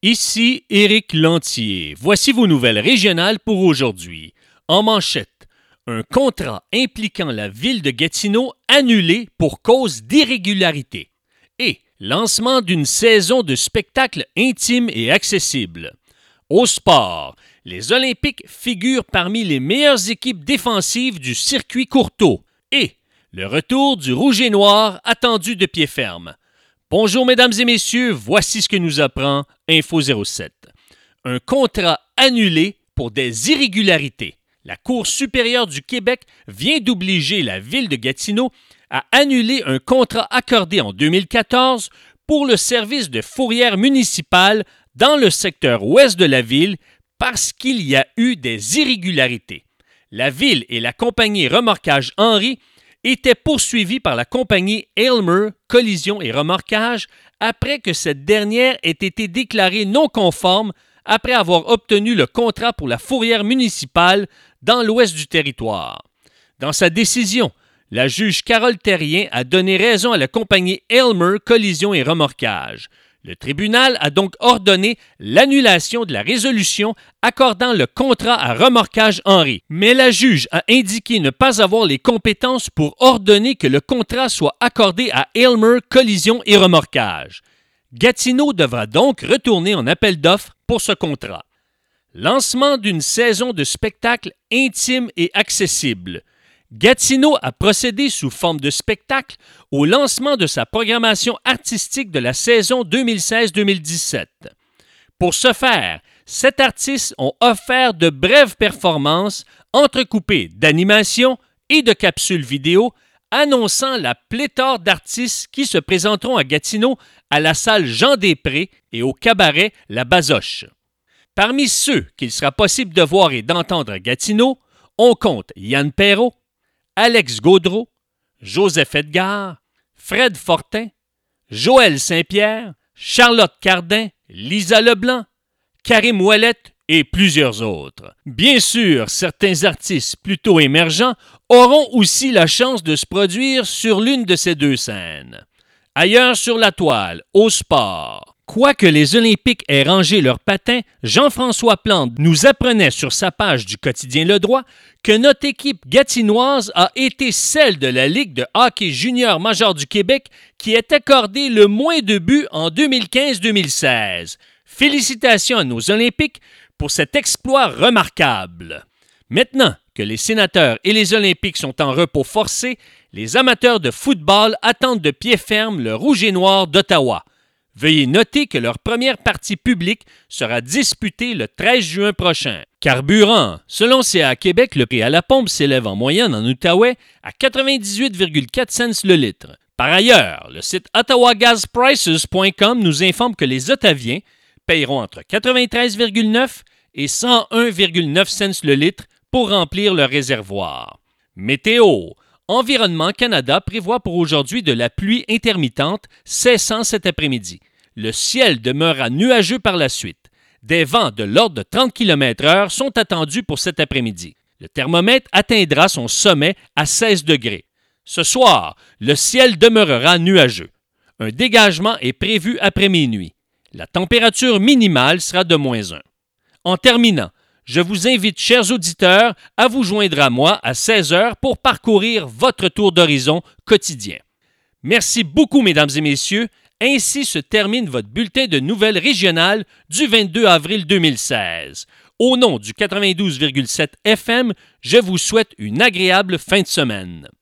Ici Éric Lantier. Voici vos nouvelles régionales pour aujourd'hui. En manchette, un contrat impliquant la ville de Gatineau annulé pour cause d'irrégularité. Et lancement d'une saison de spectacles intimes et accessibles. Au sport, les Olympiques figurent parmi les meilleures équipes défensives du circuit Courteau. Et le retour du rouge et noir attendu de pied ferme. Bonjour mesdames et messieurs, voici ce que nous apprend Info 07. Un contrat annulé pour des irrégularités. La Cour supérieure du Québec vient d'obliger la ville de Gatineau à annuler un contrat accordé en 2014 pour le service de fourrière municipale dans le secteur ouest de la ville parce qu'il y a eu des irrégularités. La ville et la compagnie Remorquage Henry étaient poursuivis par la compagnie Aylmer Collision et Remorquage après que cette dernière ait été déclarée non conforme après avoir obtenu le contrat pour la fourrière municipale dans l'ouest du territoire. Dans sa décision, la juge Carole Terrien a donné raison à la compagnie Aylmer Collision et Remorquage. Le tribunal a donc ordonné l'annulation de la résolution accordant le contrat à Remorquage Henry. Mais la juge a indiqué ne pas avoir les compétences pour ordonner que le contrat soit accordé à Aylmer Collision et Remorquage. Gatineau devra donc retourner en appel d'offres pour ce contrat. Lancement d'une saison de spectacles intimes et accessibles. Gatineau a procédé sous forme de spectacle au lancement de sa programmation artistique de la saison 2016-2017. Pour ce faire, 7 artistes ont offert de brèves performances entrecoupées d'animations et de capsules vidéo annonçant la pléthore d'artistes qui se présenteront à Gatineau à la salle Jean-Després et au cabaret La Bazoche. Parmi ceux qu'il sera possible de voir et d'entendre à Gatineau, on compte Yann Perrault, Alex Gaudreau, Joseph Edgar, Fred Fortin, Joël Saint-Pierre, Charlotte Cardin, Lisa Leblanc, Karim Ouellette et plusieurs autres. Bien sûr, certains artistes plutôt émergents auront aussi la chance de se produire sur l'une de ces deux scènes. Ailleurs sur la toile, au sport. Quoique les Olympiques aient rangé leurs patins, Jean-François Plante nous apprenait sur sa page du quotidien Le Droit que notre équipe gatinoise a été celle de la Ligue de hockey junior major du Québec qui est accordée le moins de buts en 2015-2016. Félicitations à nos Olympiques pour cet exploit remarquable. Maintenant que les sénateurs et les Olympiques sont en repos forcé, les amateurs de football attendent de pied ferme le rouge et noir d'Ottawa. Veuillez noter que leur première partie publique sera disputée le 13 juin prochain. Carburant. Selon CA Québec, le prix à la pompe s'élève en moyenne en Outaouais à 98,4 cents le litre. Par ailleurs, le site ottawagasprices.com nous informe que les Ottaviens paieront entre 93,9 et 101,9 cents le litre pour remplir leur réservoir. Météo. Environnement Canada prévoit pour aujourd'hui de la pluie intermittente cessant cet après-midi. Le ciel demeurera nuageux par la suite. Des vents de l'ordre de 30 km/h sont attendus pour cet après-midi. Le thermomètre atteindra son sommet à 16 degrés. Ce soir, le ciel demeurera nuageux. Un dégagement est prévu après minuit. La température minimale sera de -1. En terminant, je vous invite, chers auditeurs, à vous joindre à moi à 16h pour parcourir votre tour d'horizon quotidien. Merci beaucoup, mesdames et messieurs. Ainsi se termine votre bulletin de nouvelles régionales du 22 avril 2016. Au nom du 92,7 FM, je vous souhaite une agréable fin de semaine.